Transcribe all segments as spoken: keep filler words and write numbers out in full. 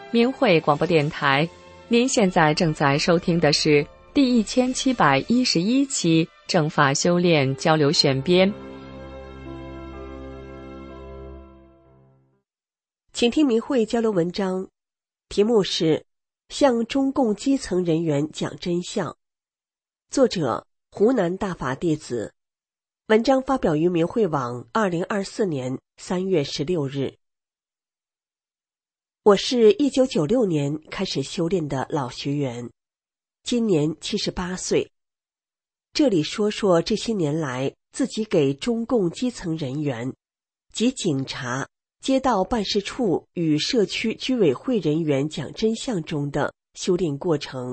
明慧广播电台，您现在正在收听的是第一千七百一十一期正法修炼交流选编。 请听明慧交流文章，题目是向中共基层人员讲真相，作者湖南大法弟子，文章发表于明慧网二零二四年三月十六日。我是一九九六年开始修炼的老学员，今年七十八岁。这里说说这些年来自己给中共基层人员及警察、街道办事处与社区居委会人员讲真相中的修炼过程。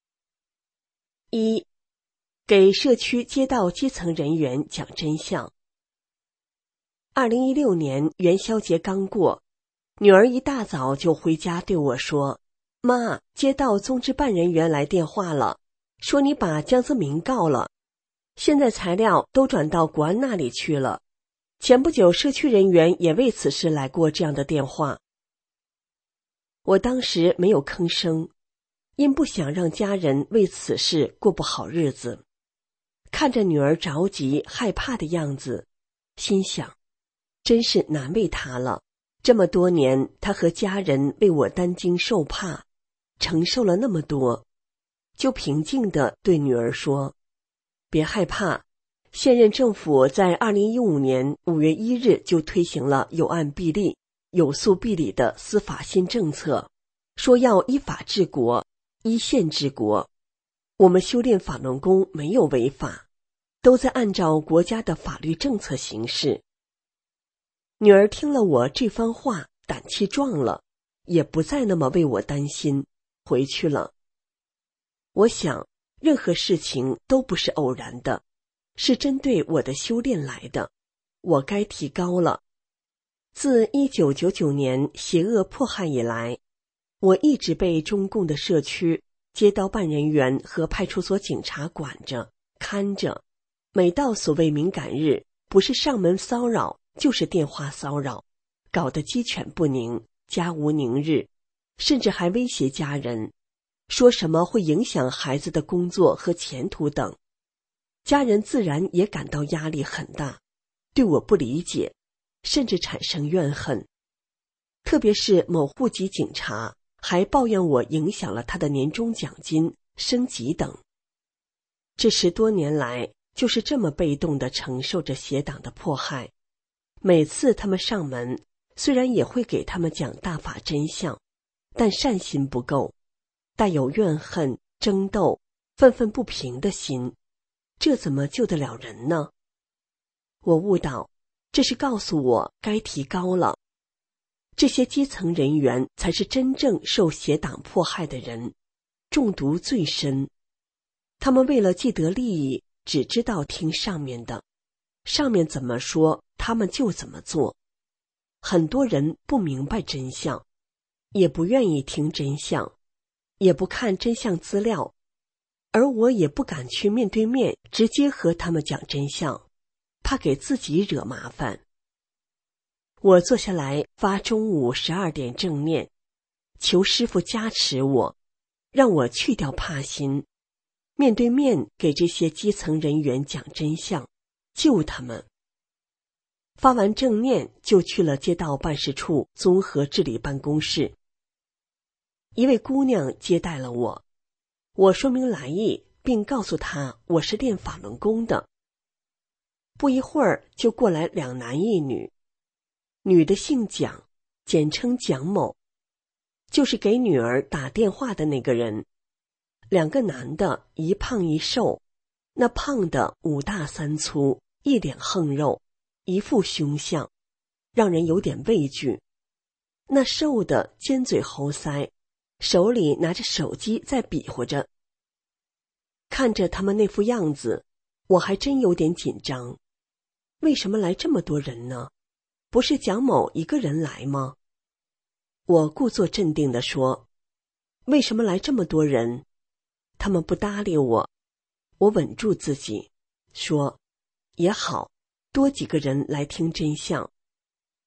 一、给社区街道基层人员讲真相。二零一六年元宵节刚过，女儿一大早就回家对我说，妈，街道综治办人员来电话了，说你把江泽民告了，现在材料都转到国安那里去了。前不久社区人员也为此事来过这样的电话。我当时没有吭声，因不想让家人为此事过不好日子。看着女儿着急害怕的样子，心想真是难为她了，这么多年她和家人为我担惊受怕，承受了那么多，就平静地对女儿说，别害怕，现任政府在二零一五年五月一日就推行了有案必立、有诉必理的司法新政策，说要依法治国、依宪治国。我们修炼法轮功没有违法，都在按照国家的法律政策行事。女儿听了我这番话，胆气壮了，也不再那么为我担心，回去了。我想，任何事情都不是偶然的，是针对我的修炼来的，我该提高了。自一九九九年邪恶迫害以来，我一直被中共的社区、街道办人员和派出所警察管着、看着。每到所谓敏感日，不是上门骚扰，就是电话骚扰，搞得鸡犬不宁，家无宁日，甚至还威胁家人，说什么会影响孩子的工作和前途等。家人自然也感到压力很大，对我不理解，甚至产生怨恨。特别是某户籍警察还抱怨我影响了他的年终奖金、升级等。这十多年来就是这么被动地承受着邪党的迫害。每次他们上门，虽然也会给他们讲大法真相，但善心不够，带有怨恨、争斗、愤愤不平的心，这怎么救得了人呢？我悟到，这是告诉我该提高了。这些基层人员才是真正受邪党迫害的人，中毒最深。他们为了既得利益，只知道听上面的，上面怎么说，他们就怎么做。很多人不明白真相，也不愿意听真相，也不看真相资料，而我也不敢去面对面直接和他们讲真相，怕给自己惹麻烦。我坐下来发中午十二点正念，求师父加持我，让我去掉怕心，面对面给这些基层人员讲真相，救他们。发完正念就去了街道办事处综合治理办公室。一位姑娘接待了我，我说明来意，并告诉她我是练法轮功的。不一会儿就过来两男一女，女的姓蒋，简称蒋某，就是给女儿打电话的那个人。两个男的，一胖一瘦，那胖的五大三粗，一脸横肉，一副凶相，让人有点畏惧。那瘦的尖嘴猴腮，手里拿着手机在比划着。看着他们那副样子，我还真有点紧张。为什么来这么多人呢？不是蒋某一个人来吗？我故作镇定地说，为什么来这么多人？他们不搭理我，我稳住自己，说，也好，多几个人来听真相。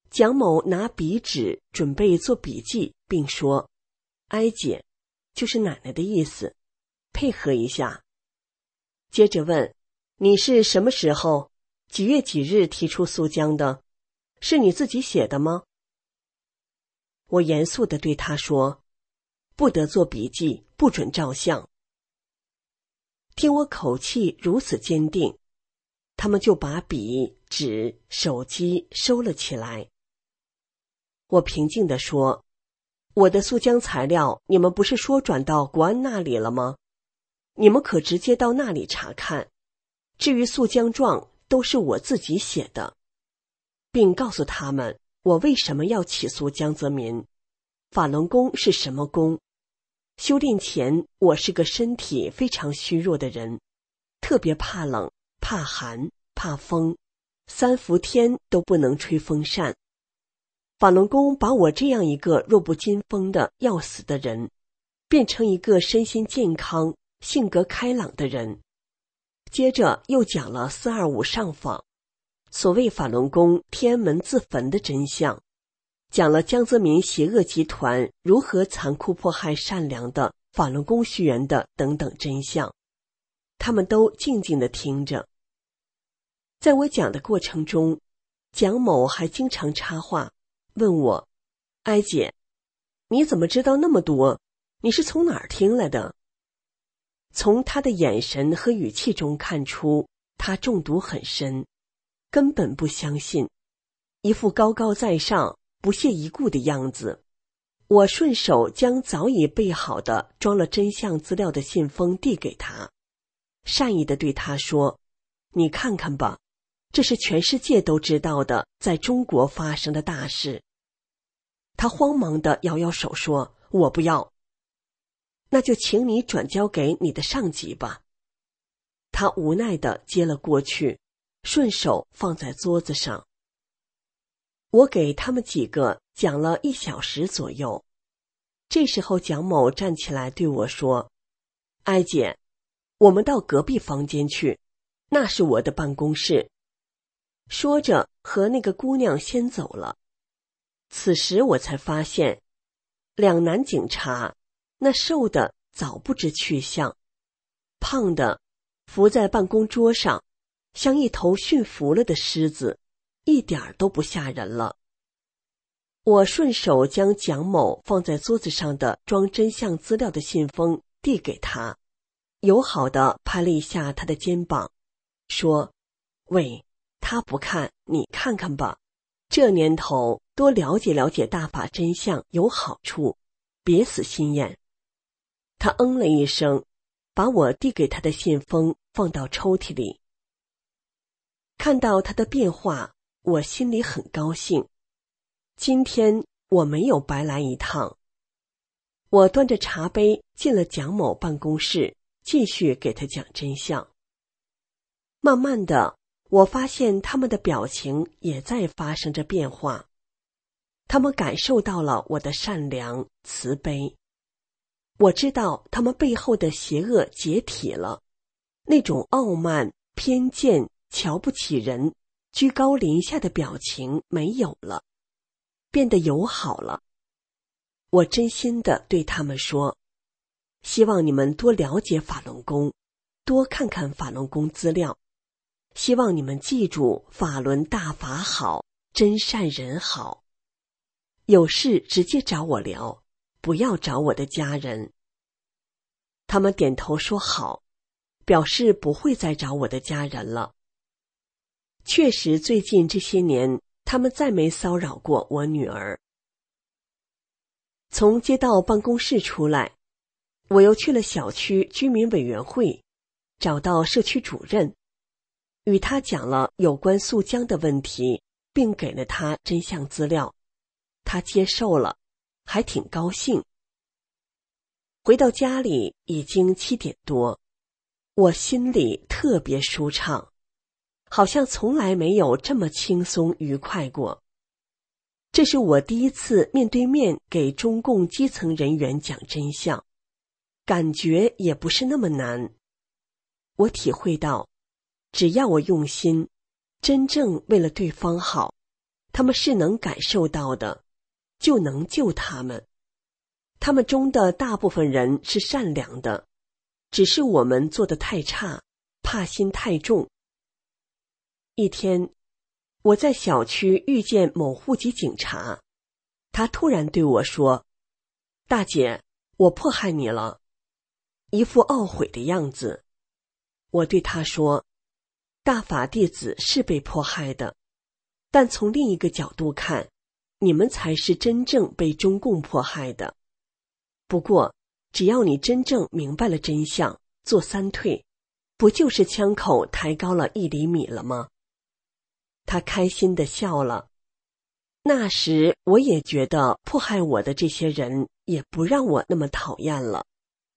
蒋某拿笔纸准备做笔记，并说：“哀姐，就是奶奶的意思，配合一下。”接着问：“你是什么时候、几月几日提出诉姜的？是你自己写的吗？”我严肃地对他说：“不得做笔记，不准照相。”听我口气如此坚定，他们就把笔、纸、手机收了起来。我平静地说：“我的诉姜材料，你们不是说转到国安那里了吗？你们可直接到那里查看。至于诉姜状，都是我自己写的。”并告诉他们我为什么要起诉江泽民，法轮功是什么功。修炼前，我是个身体非常虚弱的人，特别怕冷、怕寒、怕风，三伏天都不能吹风扇。法轮功把我这样一个弱不禁风的要死的人，变成一个身心健康、性格开朗的人。接着又讲了四二五上访，所谓法轮功天安门自焚的真相，讲了江泽民邪恶集团如何残酷迫害善良的法轮功学员的等等真相。他们都静静地听着。在我讲的过程中，蒋某还经常插话，问我：“哀姐，你怎么知道那么多？你是从哪儿听来的？”从他的眼神和语气中看出，他中毒很深，根本不相信，一副高高在上、不屑一顾的样子。我顺手将早已备好的装了真相资料的信封递给他，善意地对他说：“你看看吧，这是全世界都知道的在中国发生的大事。”他慌忙地摇摇手说：“我不要。”“那就请你转交给你的上级吧。”他无奈地接了过去，顺手放在桌子上。我给他们几个讲了一小时左右。这时候蒋某站起来对我说：“哀姐，我们到隔壁房间去，那是我的办公室。”说着和那个姑娘先走了。此时我才发现，两男警察，那瘦的早不知去向，胖的伏在办公桌上，像一头驯服了的狮子，一点儿都不吓人了。我顺手将蒋某放在桌子上的装真相资料的信封递给他，友好地拍了一下他的肩膀，说：“喂，他不看，你看看吧，这年头多了解了解大法真相有好处，别死心眼。”他嗯了一声，把我递给他的信封放到抽屉里。看到他的变化，我心里很高兴。今天我没有白来一趟。我端着茶杯进了蒋某办公室，继续给他讲真相。慢慢的，我发现他们的表情也在发生着变化。他们感受到了我的善良、慈悲。我知道他们背后的邪恶解体了，那种傲慢、偏见、瞧不起人、居高临下的表情没有了，变得友好了。我真心地对他们说，希望你们多了解法轮功，多看看法轮功资料，希望你们记住法轮大法好，真善人好。有事直接找我聊，不要找我的家人。他们点头说好，表示不会再找我的家人了。确实，最近这些年，他们再没骚扰过我女儿。从街道办公室出来，我又去了小区居民委员会，找到社区主任，与他讲了有关诉姜的问题，并给了他真相资料。他接受了，还挺高兴。回到家里已经七点多，我心里特别舒畅，好像从来没有这么轻松愉快过。这是我第一次面对面给中共基层人员讲真相，感觉也不是那么难。我体会到，只要我用心，真正为了对方好， 他们是能感受到的，就能救他们。他们中的大部分人是善良的，只是我们做得太差，怕心太重。一天，我在小区遇见某户籍警察，他突然对我说：“大姐，我迫害你了。”一副懊悔的样子。我对他说：“大法弟子是被迫害的，但从另一个角度看，你们才是真正被中共迫害的。不过，只要你真正明白了真相，做三退，不就是枪口抬高了一厘米了吗？”他开心地笑了。那时我也觉得迫害我的这些人也不让我那么讨厌了。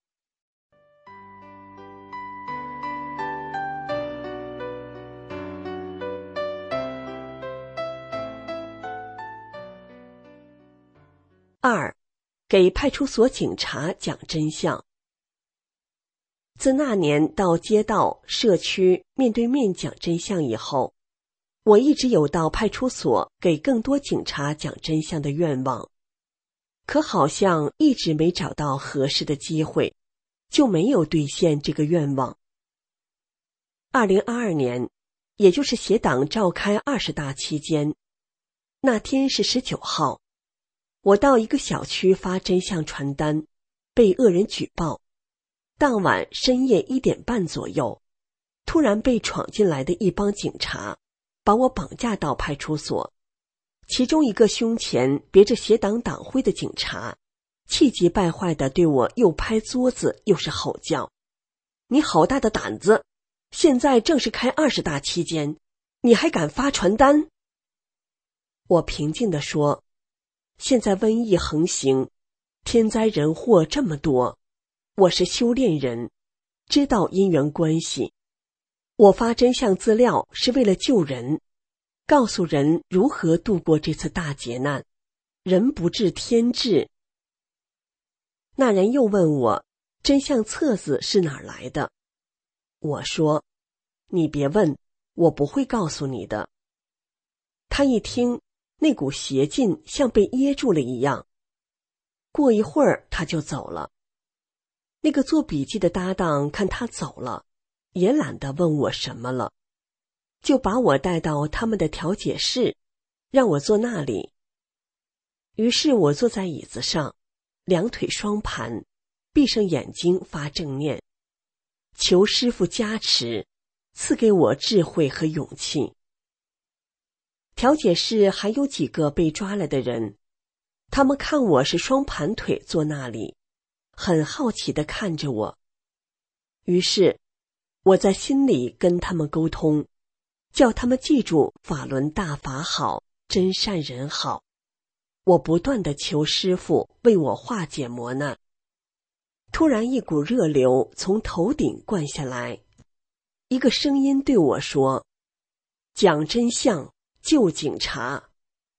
二，给派出所警察讲真相。自那年到街道、社区面对面讲真相以后，我一直有到派出所给更多警察讲真相的愿望，可好像一直没找到合适的机会，就没有兑现这个愿望。二零二二年，也就是协党召开二十大期间，那天是十九号，我到一个小区发真相传单，被恶人举报。当晚深夜一点半左右，突然被闯进来的一帮警察把我绑架到派出所，其中一个胸前别着协党党徽的警察气急败坏地对我又拍桌子又是吼叫：“你好大的胆子！现在正是开二十大期间，你还敢发传单？”我平静地说：“现在瘟疫横行，天灾人祸这么多，我是修炼人，知道因缘关系。我发真相资料是为了救人，告诉人如何度过这次大劫难，人不治天治。”那人又问我真相册子是哪儿来的，我说：“你别问，我不会告诉你的。”他一听，那股邪劲像被噎住了一样，过一会儿他就走了。那个做笔记的搭档看他走了，也懒得问我什么了，就把我带到他们的调解室，让我坐那里。于是我坐在椅子上，两腿双盘，闭上眼睛发正念，求师父加持，赐给我智慧和勇气。调解室还有几个被抓了的人，他们看我是双盘腿坐那里，很好奇地看着我。于是我在心里跟他们沟通，叫他们记住法轮大法好，真善人好。我不断地求师父为我化解磨难。突然一股热流从头顶灌下来，一个声音对我说：“讲真相，救警察。”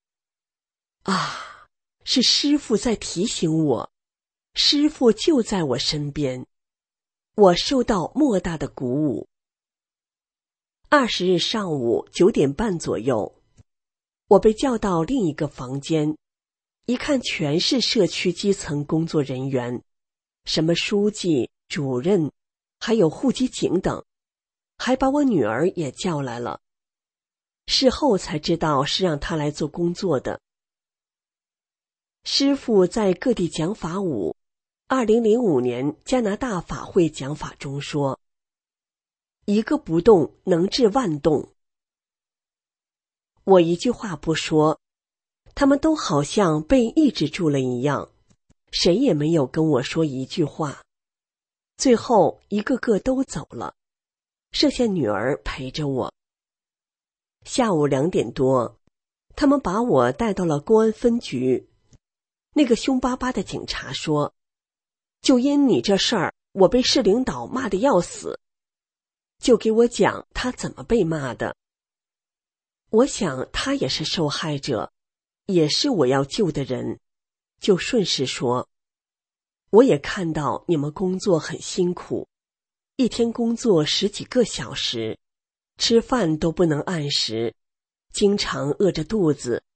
啊，是师父在提醒我，师父就在我身边，我受到莫大的鼓舞。二十日上午九点半左右，我被叫到另一个房间，一看全是社区基层工作人员，什么书记、主任，还有户籍警等，还把我女儿也叫来了。事后才知道是让她来做工作的。师父在各地讲法舞，二零零五年加拿大法会讲法中说：“一个不动能治万动。”我一句话不说，他们都好像被抑制住了一样，谁也没有跟我说一句话。最后一个个都走了，剩下女儿陪着我。下午两点多，他们把我带到了公安分局。那个凶巴巴的警察说：“就因你这事儿，我被市领导骂得要死。”就给我讲他怎么被骂的。我想他也是受害者，也是我要救的人，就顺势说：“我也看到你们工作很辛苦，一天工作十几个小时，吃饭都不能按时，经常饿着肚子，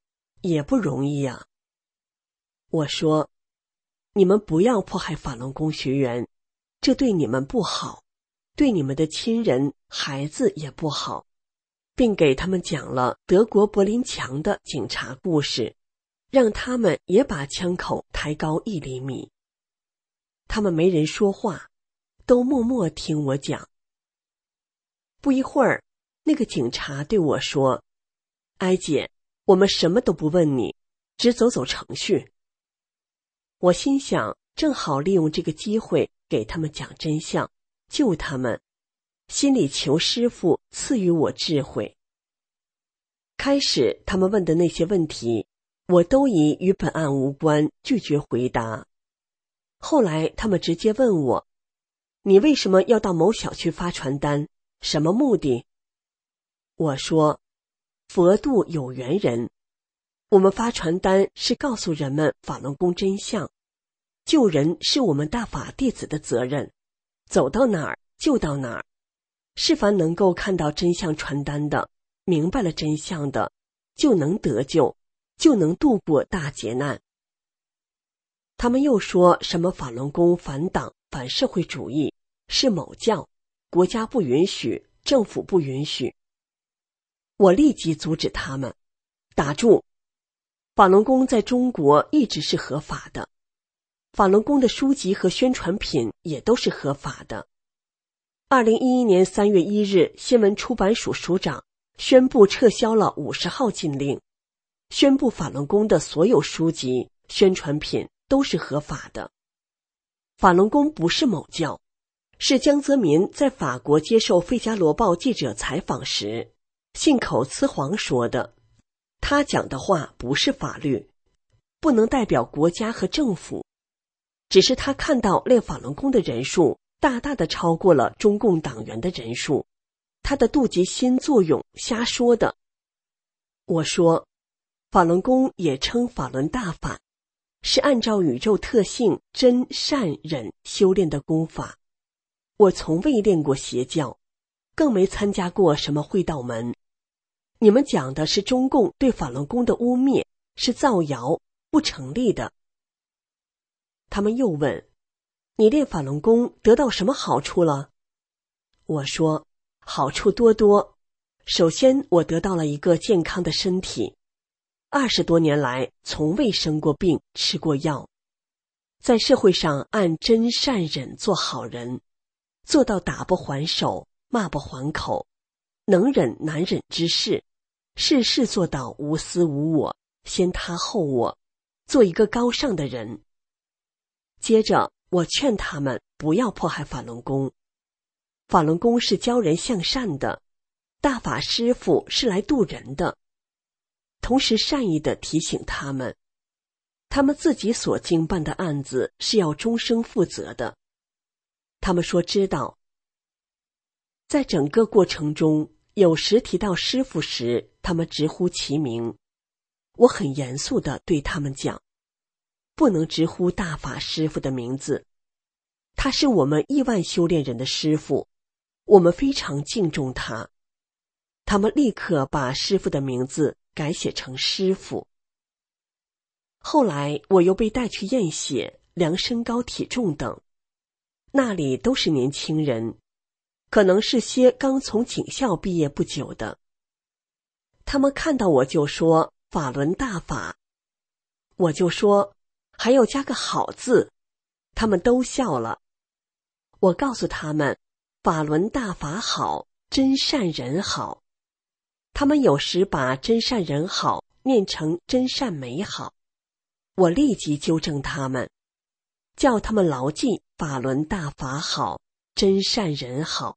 也不容易啊。我说，你们不要迫害法轮功学员，这对你们不好，对你们的亲人、孩子也不好，并给他们讲了德国柏林墙的警察故事，让他们也把枪口抬高一厘米。他们没人说话，都默默听我讲。不一会儿，那个警察对我说，艾姐，我们什么都不问你，只走走程序。我心想，正好利用这个机会给他们讲真相，救他们，心里求师父赐予我智慧。开始他们问的那些问题，我都以与本案无关，拒绝回答。后来他们直接问我，你为什么要到某小区发传单？什么目的？我说，佛度有缘人，我们发传单是告诉人们法轮功真相，救人是我们大法弟子的责任，走到哪儿救到哪儿。是凡能够看到真相传单的，明白了真相的，就能得救，就能度过大劫难。他们又说什么法轮功反党反社会主义，是某教，国家不允许，政府不允许。我立即阻止他们，打住！法轮功在中国一直是合法的，法轮功的书籍和宣传品也都是合法的。二零一一年三月一日，新闻出版署署长宣布撤销了五十号禁令，宣布法轮功的所有书籍、宣传品都是合法的。法轮功不是某教，是江泽民在法国接受《费加罗报》记者采访时信口雌黄说的。他讲的话不是法律，不能代表国家和政府，只是他看到练法轮功的人数大大的超过了中共党员的人数，他的妒忌心作用，瞎说的。我说，法轮功也称法轮大法，是按照宇宙特性真善忍修炼的功法。我从未练过邪教，更没参加过什么会道门。你们讲的是中共对法轮功的污蔑，是造谣，不成立的。他们又问，你练法轮功得到什么好处了？我说，好处多多。首先，我得到了一个健康的身体，二十多年来从未生过病，吃过药，在社会上按真善忍做好人，做到打不还手，骂不还口，能忍难忍之事，事事做到无私无我，先他后我，做一个高尚的人。接着我劝他们不要迫害法轮功，法轮功是教人向善的，大法师父是来度人的。同时善意地提醒他们，他们自己所经办的案子是要终生负责的。他们说知道。在整个过程中，有时提到师父时，他们直呼其名。我很严肃地对他们讲，不能直呼大法师父的名字，他是我们亿万修炼人的师父，我们非常敬重他。他们立刻把师父的名字改写成师父。后来我又被带去验血，量身高体重等，那里都是年轻人，可能是些刚从警校毕业不久的。他们看到我就说法轮大法，我就说还要加个好字，他们都笑了。我告诉他们法轮大法好，真善人好。他们有时把真善人好念成真善美好，我立即纠正他们，叫他们牢记法轮大法好，真善人好。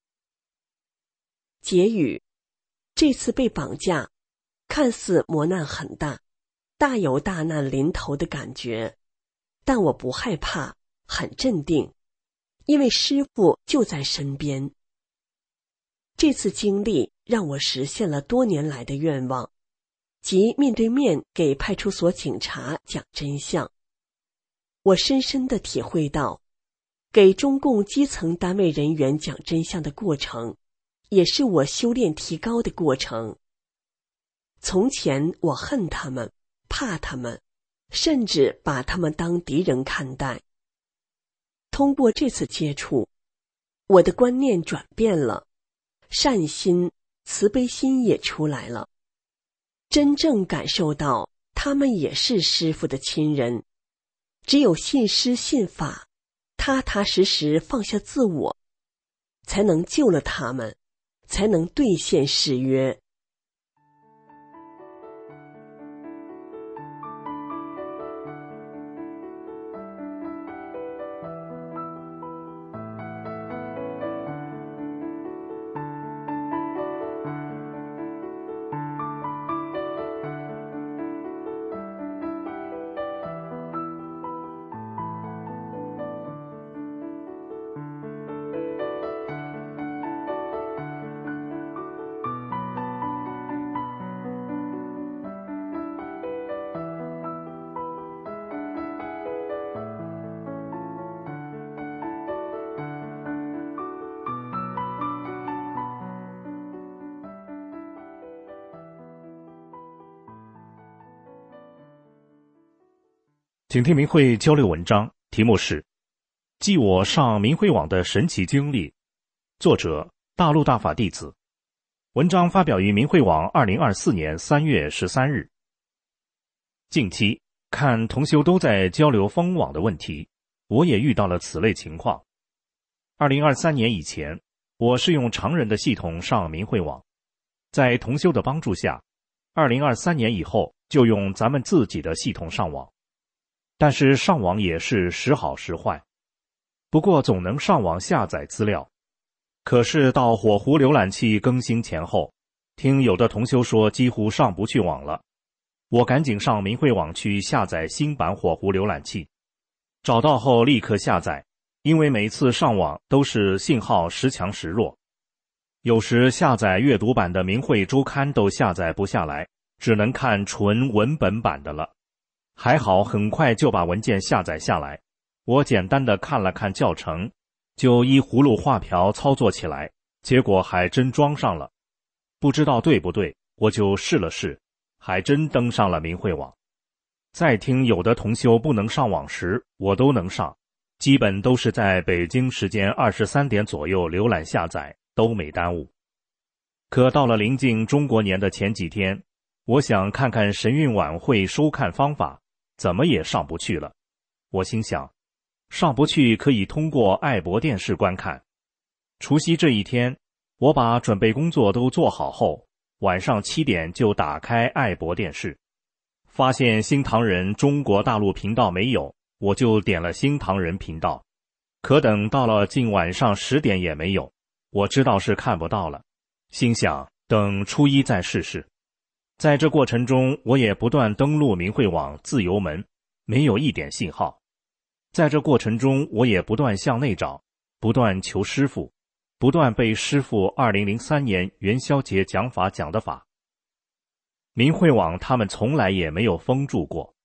结语，这次被绑架，看似磨难很大，大有大难临头的感觉，但我不害怕，很镇定，因为师父就在身边。这次经历让我实现了多年来的愿望，即面对面给派出所警察讲真相。我深深地体会到，给中共基层单位人员讲真相的过程，也是我修炼提高的过程。 从前我恨他们，怕他们，甚至把他们当敌人看待。通过这次接触，我的观念转变了，善心、慈悲心也出来了，真正感受到他们也是师父的亲人。只有信师信法，踏踏实实放下自我，才能救了他们，才能兑现誓约。 请听明慧交流文章，题目是《记我上明慧网的神奇经历》，作者大陆大法弟子。文章发表于明慧网二零二四年三月十三日。近期看同修都在交流封网的问题，我也遇到了此类情况。二零二三年以前，我是用常人的系统上明慧网，在同修的帮助下，二零二三年以后就用咱们自己的系统上网。但是上网也是时好时坏，不过总能上网下载资料。可是到火狐浏览器更新前后，听有的同修说几乎上不去网了，我赶紧上明慧网去下载新版火狐浏览器，找到后立刻下载，因为每次上网都是信号时强时弱，有时下载阅读版的明慧周刊都下载不下来，只能看纯文本版的了。还好很快就把文件下载下来，我简单的看了看教程，就依葫芦画瓢操作起来，结果还真装上了。不知道对不对，我就试了试，还真登上了明慧网。再听有的同修不能上网时，我都能上，基本都是在北京时间二十三点左右浏览下载，都没耽误。可到了临近中国年的前几天，我想看看神韵晚会收看方法，怎么也上不去了。我心想，上不去可以通过爱博电视观看。除夕这一天，我把准备工作都做好后，晚上七点就打开爱博电视，发现新唐人中国大陆频道没有，我就点了新唐人频道。可等到了近晚上十点也没有，我知道是看不到了，心想等初一再试试。在这过程中，我也不断登录明慧网自由门，没有一点信号。在这过程中，我也不断向内找，不断求师父，不断背师父二零零三年元宵节讲法讲的法。明慧网他们从来也没有封住过。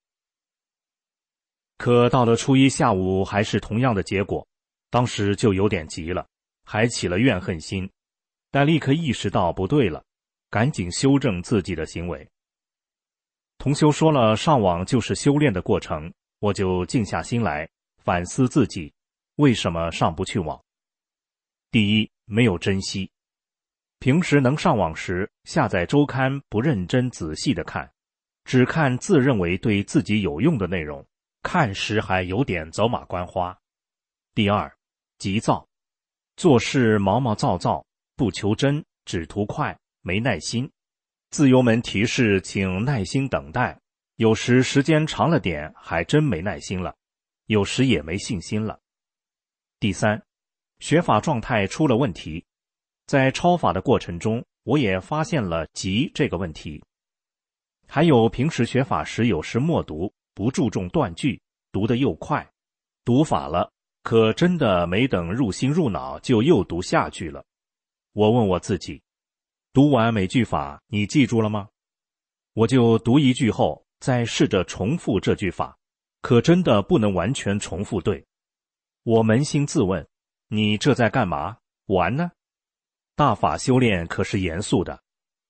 可到了初一下午还是同样的结果，当时就有点急了，还起了怨恨心，但立刻意识到不对了，赶紧修正自己的行为。同修说了上网就是修炼的过程，我就静下心来反思自己为什么上不去网。第一，没有珍惜。平时能上网时，下载周刊不认真仔细的看，只看自认为对自己有用的内容，看时还有点走马观花。第二，急躁，做事毛毛躁躁，不求真，只图快，没耐心。自由门提示请耐心等待，有时时间长了点还真没耐心了，有时也没信心了。第三，学法状态出了问题。在抄法的过程中，我也发现了急这个问题。还有平时学法时有时默读，不注重断句，读得又快，读法了，可真的没等入心入脑就又读下句了。我问我自己，读完每句法你记住了吗？我就读一句后再试着重复这句法，可真的不能完全重复对。我扪心自问，你这在干嘛？玩呢？大法修炼可是严肃的，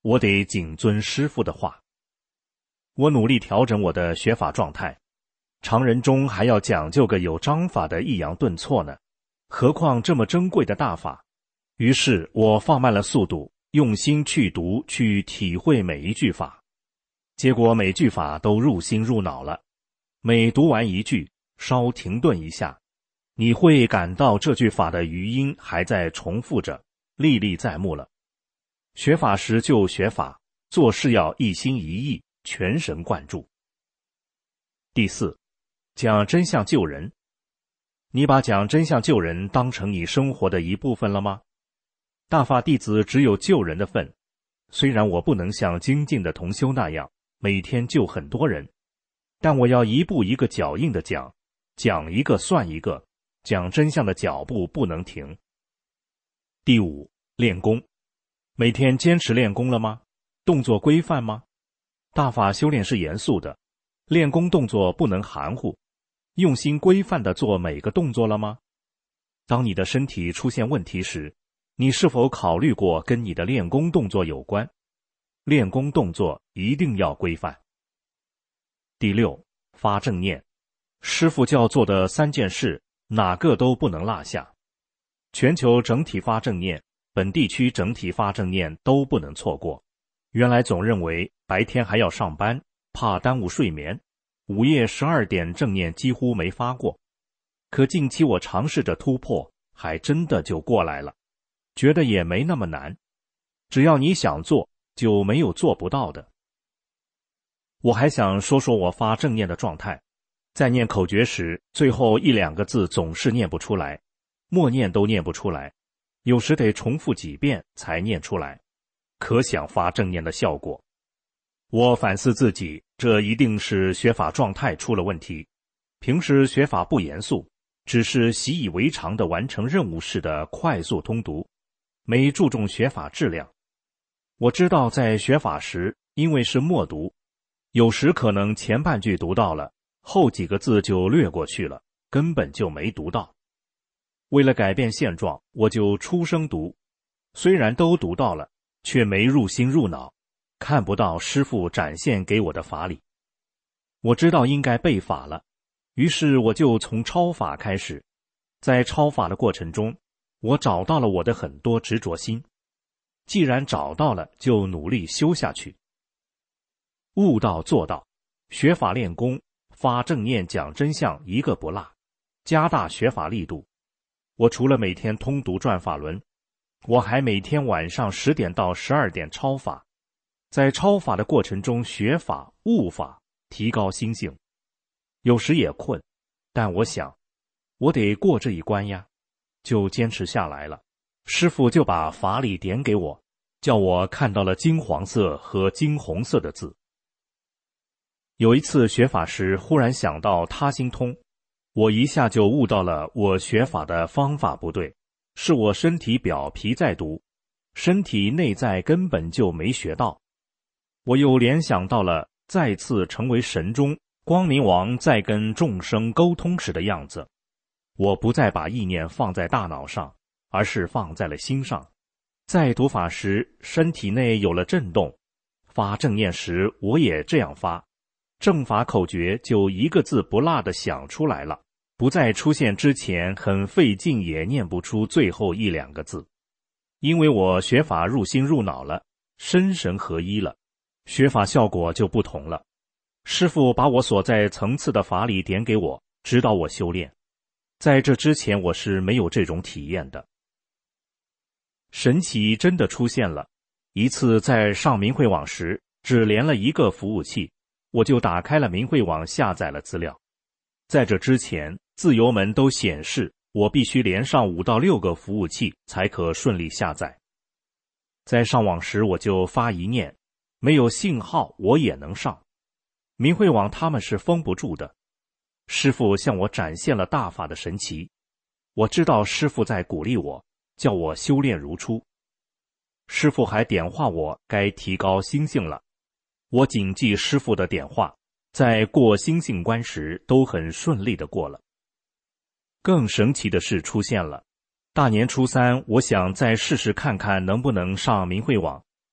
我得谨遵师父的话。我努力调整我的学法状态，常人中还要讲究个有章法的抑扬顿挫呢，何况这么珍贵的大法。于是我放慢了速度，用心去读，去体会每一句法。结果每句法都入心入脑了，每读完一句，稍停顿一下，你会感到这句法的余音还在重复着，历历在目了。学法时就学法，做事要一心一意，全神贯注。第四，讲真相救人。你把讲真相救人当成你生活的一部分了吗？大法弟子只有救人的份，虽然我不能像精进的同修那样每天救很多人，但我要一步一个脚印的讲，讲一个算一个，讲真相的脚步不能停。第五，练功。每天坚持练功了吗？动作规范吗？大法修炼是严肃的，练功动作不能含糊，用心规范地做每个动作了吗？当你的身体出现问题时，你是否考虑过跟你的练功动作有关？练功动作一定要规范。第六，发正念。师父教做的三件事，哪个都不能落下。全球整体发正念，本地区整体发正念都不能错过。原来总认为白天还要上班，怕耽误睡眠，午夜十二点正念几乎没发过。可近期我尝试着突破，还真的就过来了，觉得也没那么难。只要你想做，就没有做不到的。我还想说说我发正念的状态。在念口诀时，最后一两个字总是念不出来，默念都念不出来，有时得重复几遍才念出来，可想发正念的效果。我反思自己，这一定是学法状态出了问题。平时学法不严肃，只是习以为常的完成任务式的快速通读，没注重学法质量。我知道在学法时，因为是默读，有时可能前半句读到了，后几个字就略过去了，根本就没读到。为了改变现状，我就出声读，虽然都读到了，却没入心入脑，看不到师父展现给我的法理。我知道应该背法了，于是我就从抄法开始。在抄法的过程中，我找到了我的很多执着心，既然找到了，就努力修下去。悟道做到，学法练功，发正念讲真相一个不落，加大学法力度。我除了每天通读转法轮，我还每天晚上十点到十二点抄法，在抄法的过程中学法、悟法，提高心性。有时也困，但我想，我得过这一关呀，就坚持下来了。师父就把法理点给我，叫我看到了金黄色和金红色的字。有一次学法时，忽然想到他心通，我一下就悟到了我学法的方法不对，是我身体表皮在读，身体内在根本就没学到。我又联想到了再次成为神中光明王在跟众生沟通时的样子，我不再把意念放在大脑上，而是放在了心上。在读法时，身体内有了震动，发正念时我也这样发，正法口诀就一个字不落地想出来了，不再出现之前很费劲也念不出最后一两个字。因为我学法入心入脑了，身神合一了，学法效果就不同了。师父把我所在层次的法理点给我，指导我修炼。在这之前我是没有这种体验的。神奇真的出现了。一次在上明慧网时，只连了一个服务器，我就打开了明慧网下载了资料。在这之前，自由门都显示我必须连上五到六个服务器才可顺利下载。在上网时我就发一念，没有信号我也能上。明慧网他们是封不住的。师父向我展现了大法的神奇，我知道师父在鼓励我，叫我修炼如初。师父还点化我该提高心性了，我谨记师父的点化，在过心性关时都很顺利地过了。更神奇的事出现了，大年初三我想再试试看看能不能上明慧网。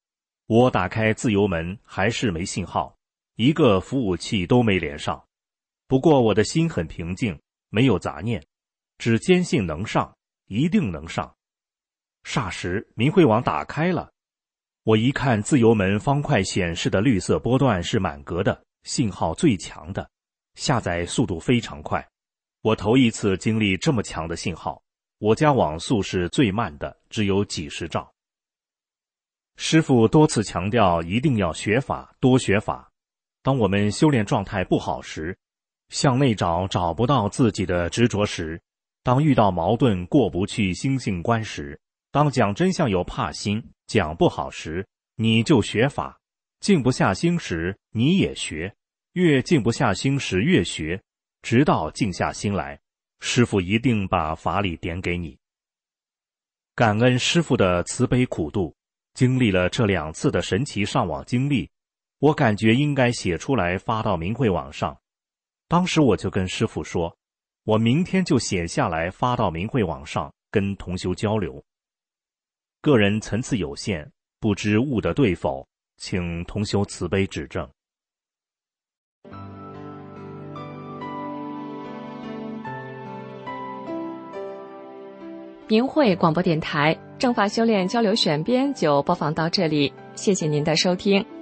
我打开自由门还是没信号，一个服务器都没连上。不过我的心很平静，没有杂念，只坚信能上，一定能上。霎时明慧网打开了，我一看自由门方块显示的绿色波段是满格的，信号最强的，下载速度非常快。我头一次经历这么强的信号，我家网速是最慢的，只有几十兆。师父多次强调一定要学法，多学法。当我们修炼状态不好时，向内找找不到自己的执着时，当遇到矛盾过不去心性关时，当讲真相有怕心，讲不好时，你就学法。静不下心时，你也学，越静不下心时越学，直到静下心来，师父一定把法理点给你。感恩师父的慈悲苦度，经历了这两次的神奇上网经历，我感觉应该写出来发到明慧网上。当时我就跟师父说，我明天就写下来发到明慧网上跟同修交流。个人层次有限，不知悟得对否，请同修慈悲指正。 明慧广播电台正法修炼交流选编就播放到这里，谢谢您的收听。